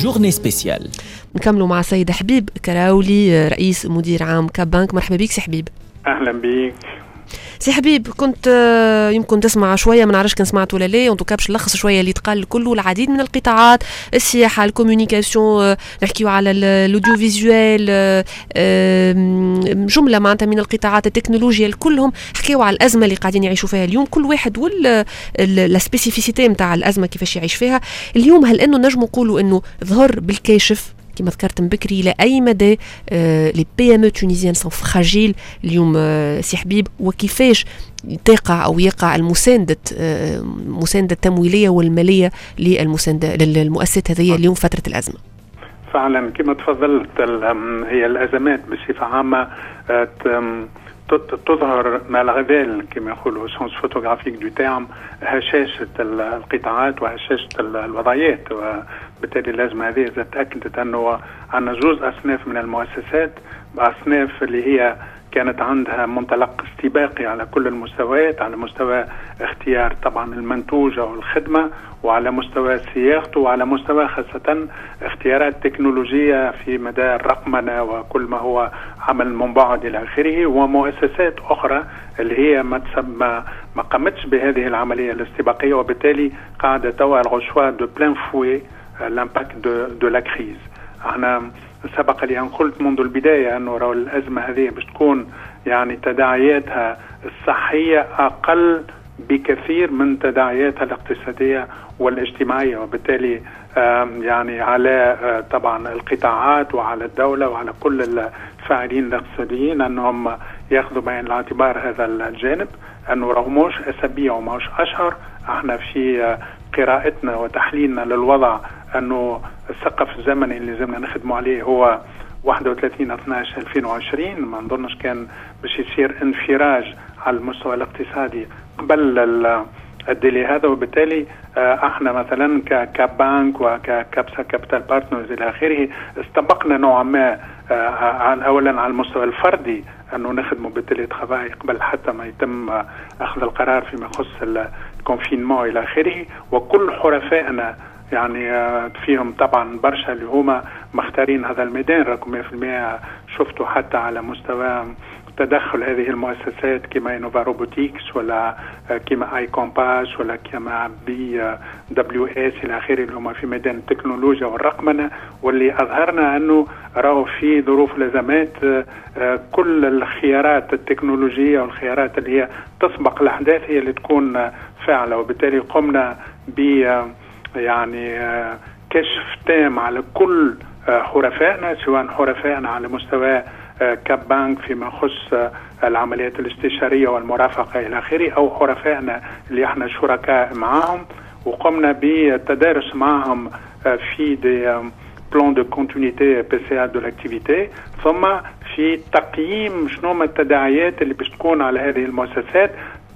جورني سبيسيال. نكملوا مع سيد حبيب كراولي رئيس مدير عام كاب بانك. مرحبا بك سي حبيب. أهلا بك سي حبيب. كنت يمكن تسمع شويه، ما نعرفش كان سمعت ولا لا، انتو باش نلخص شويه اللي تقال كله. العديد من القطاعات، السياحه، الكوميونيكاسيون، نحكيو على الاوديو فيزوال، جمله معناتها من القطاعات، التكنولوجيا، كلهم حكيو على الازمه اللي قاعدين يعيشوا فيها اليوم، كل واحد ولا سبيسيفيسيتي نتاع الازمه كيفاش يعيش فيها اليوم. هل انه نجموا نقولوا انه ظهر بالكاشف كما ذكرت من بكري لأي مدى لي بي ام او تونيزيان سون فراجيل اليوم سي حبيب، وكيفاش تقع أو يقع المساندة التمويلية والمالية للمؤسسات هذه اليوم فترة الأزمة؟ فعلا كما تفضلت، هي الأزمات بصفة عامة تظهر ما الغبال كما يقولوا سونس فوتوغرافيك دو تيرم، هشاشة القطاعات وهشاشة الوضعيات. وبالتالي الأزمة هذه تأكدت أنه عندنا جزء أصناف من المؤسسات، أصناف اللي هي كانت عندها منطلق استباقي على كل المستويات، على مستوى اختيار طبعا المنتوج أو الخدمة، وعلى مستوى صياغته، وعلى مستوى خاصة اختيارات تكنولوجية في مدى الرقمنة وكل ما هو عمل من بعد إلى آخره، ومؤسسات أخرى اللي هي ما قامتش بهذه العملية الاستباقية، وبالتالي قاعدة توا الغشوة دو بلان فوي لامباكت دو لا كريز. احنا سبق لي أن قلت منذ البداية أنه رأوا الأزمة هذه باش تكون يعني تداعياتها الصحية أقل بكثير من تداعياتها الاقتصادية والاجتماعية، وبالتالي يعني على طبعا القطاعات وعلى الدولة وعلى كل الفاعلين الاقتصاديين أنهم يأخذوا بعين الاعتبار هذا الجانب، أنه رغموش أسابيع وماش أشهر. احنا في قراءتنا وتحليلنا للوضع أنه السقف الزمني اللي لازمنا نخدموا عليه هو 31/12/2020. ما نظنش كان باش يصير انفراج على المستوى الاقتصادي قبل الديلي هذا، وبالتالي احنا مثلا كبانك وكابسا كابيتال بارتنرز الى اخره استبقنا نوعا ما اولا على المستوى الفردي انه نخدموا بالتالي ترافاي قبل حتى ما يتم اخذ القرار فيما يخص الكونفينمون الى اخره. وكل حرفائنا يعني فيهم طبعا برشا اللي هما مختارين هذا الميدان، راكم 100% شفتوا حتى على مستوى تدخل هذه المؤسسات كما إنوفا روبوتيكس ولا كما اي كومباس ولا كما بي دبليو اس الى اخره، اللي هما في ميدان التكنولوجيا والرقمنه، واللي اظهرنا انه راهو في ظروف الازمات كل الخيارات التكنولوجيه والخيارات اللي هي تسبق الاحداث هي اللي تكون فاعله. وبالتالي قمنا ب يعني كشف تام على كل حرفائنا، سواء حرفائنا على مستوى كاب بانك فيما يخص العمليات الاستشارية والمرافقة إلى آخره، أو حرفائنا اللي احنا شركاء معهم، وقمنا بالتدارس معهم في دي بلان دو كونتينيتي بي سي دو لاكتيفيتي، ثم في تقييم شنو ما التداعيات اللي باش تكون على هذه المؤسسات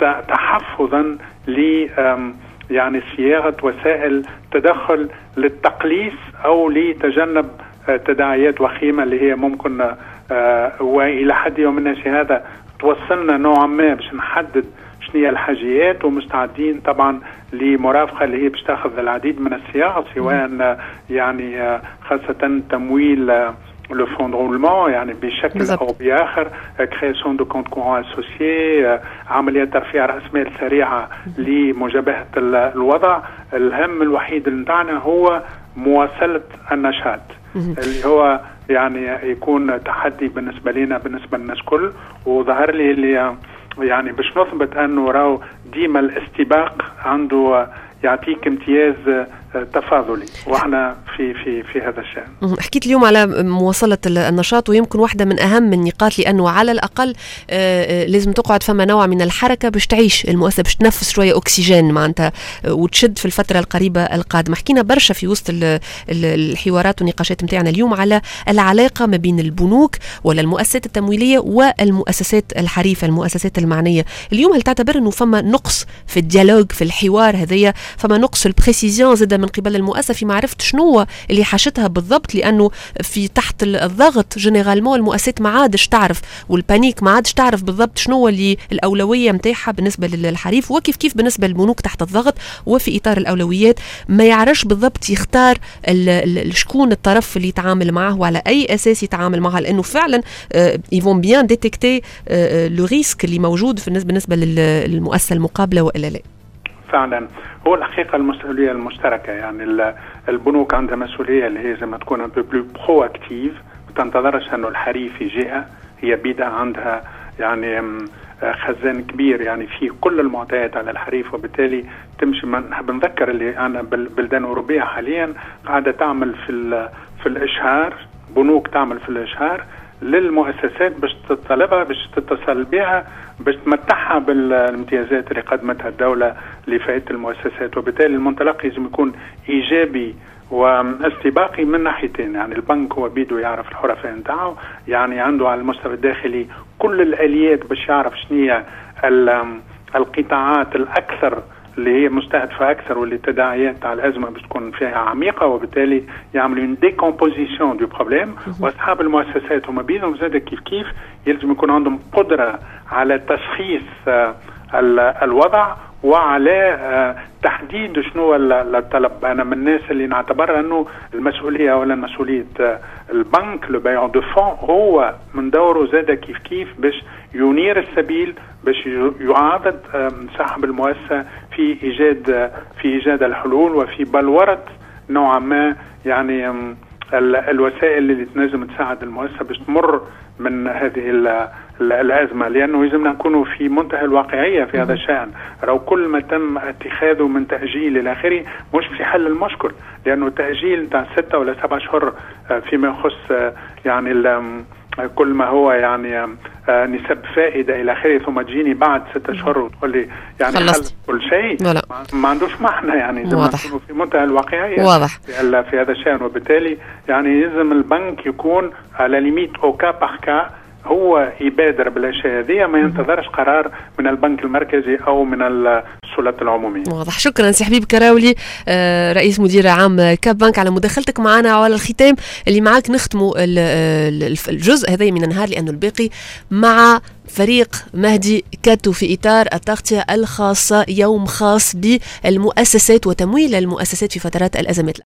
تحفظا ل يعني صياغة وسائل تدخل للتقليص أو لتجنب تداعيات وخيمة اللي هي ممكن وإلى حد يومنا هذا توصلنا نوعا ما باش نحدد شنو هي الحاجيات، ومستعدين طبعا لمرافقة اللي هي باش تاخذ العديد من الصياغ، سواء يعني خاصة تمويل لو فون رولمون يعني بشكل بالزبط. او باخر، كرياسيون دو كونت كورون اسوسيي، عمليات ترفيع راس مال سريعه لمجابهه الوضع. الهم الوحيد نتاعنا هو مواصله النشاط اللي هو يعني يكون تحدي بالنسبه لنا بالنسبه للناس كل. وظهر لي اللي يعني باش نثبت انه راهو ديما الاستباق عنده يعطيك امتياز تفاضلي، واحنا في هذا الشأن. حكيت اليوم على مواصلة النشاط، ويمكن واحدة من أهم النقاط لأنه على الأقل لازم تقعد فما نوع من الحركة باش تعيش المؤسسة، باش تنفس شوية أكسجين معناتها وتشد في الفترة القريبة القادمة. حكينا برشا في وسط الحوارات والنقاشات متاعنا اليوم على العلاقة ما بين البنوك ولا المؤسسات التمويلية والمؤسسات الحريفة، المؤسسات المعنية. اليوم هل تعتبر أنه فما نقص في الديالوج في الحوار هذية، فما نقص في البريسيزيون زاد من قبل المؤسسة في معرفة شنو اللي حاشتها بالضبط، لأنه في تحت الضغط جينيرالمون المؤسسات ما عادش تعرف، والبانيك ما عادش تعرف بالضبط شنو اللي الأولوية متاعها بالنسبة للحريف، وكيف كيف بالنسبة للبنوك تحت الضغط وفي إطار الأولويات ما يعرفش بالضبط يختار شكون الطرف اللي يتعامل معه وعلى أي أساس يتعامل معه، لأنه فعلا يفون بيان ديتكتي لو ريسك اللي موجود بالنسبة للمؤسسة المقابلة وإلا لا. فعلا هو الحقيقة المسؤولية المشتركة، يعني البنوك عندها مسؤولية اللي هي زي ما تكون un peu plus proactive، ما تنتظرش أنه الحريف يجيها، هي بيدها عندها يعني خزان كبير يعني فيه كل المعطيات على الحريف، وبالتالي تمشي. نحب نذكر اللي أنا بالبلدان الأوروبية حاليا قاعدة تعمل في الإشهار، بنوك تعمل في الإشهار للمؤسسات باش تطلبها، باش تتصل بها، باش تمتعها بالامتيازات اللي قدمتها الدولة لفائدة المؤسسات، وبالتالي المنطلق لازم يكون إيجابي واستباقي من ناحيتين. يعني البنك هو بيده يعرف الحرفاء نتاعه، يعني عنده على المستوى الداخلي كل الآليات باش يعرف شنية القطاعات الأكثر اللي هي مستهدفة أكثر، واللي تداعيات على الأزمة باش تكون فيها عميقة، وبالتالي يعملوا une décomposition du problème. وأصحاب المؤسسات هم بيدهم زاد كيف يلزم يكون عندهم قدرة على تشخيص الوضع وعلى تحديد شنو الطلب. أنا من الناس اللي نعتبر أنه المسؤولية ولا مسؤولية البنك لو بايون دو فون هو من دوره زاد كيف باش ينير السبيل، باش يعاضد صاحب المؤسسة في إيجاد الحلول وفي بلورة نوعا ما يعني الوسائل اللي تنجم تساعد المؤسسة باش تمر من هذه الأزمة، لأنه يجب نكون في منتهى الواقعية في هذا الشأن. لو كل ما تم اتخاذه من تأجيل إلى آخره مش في حل المشكل، لأنه التأجيل تاع 6 ولا 7 أشهر فيما يخص يعني كل ما هو يعني نسب فائدة إلى آخره، ثم تجيني بعد 6 أشهر وتقول لي يعني حل كل شيء، ما عندوش معنى. يعني لازم نكون في منتهى الواقعية واضح في هذا الشأن، وبالتالي يعني لازم البنك يكون على ليميت أو كا باغ كا، هو يبادر بالاشياء هذه، ما ينتظرش قرار من البنك المركزي او من السلطات العموميه. واضح. شكرا سي حبيب كراولي رئيس مدير عام كاب بنك على مداخلتك معنا. وعلى الختام اللي معاك نختموا الجزء هذا من النهار، لانه الباقي مع فريق مهدي كاتو في إطار التغطية الخاصة، يوم خاص بالمؤسسات وتمويل المؤسسات في فترات الأزمات.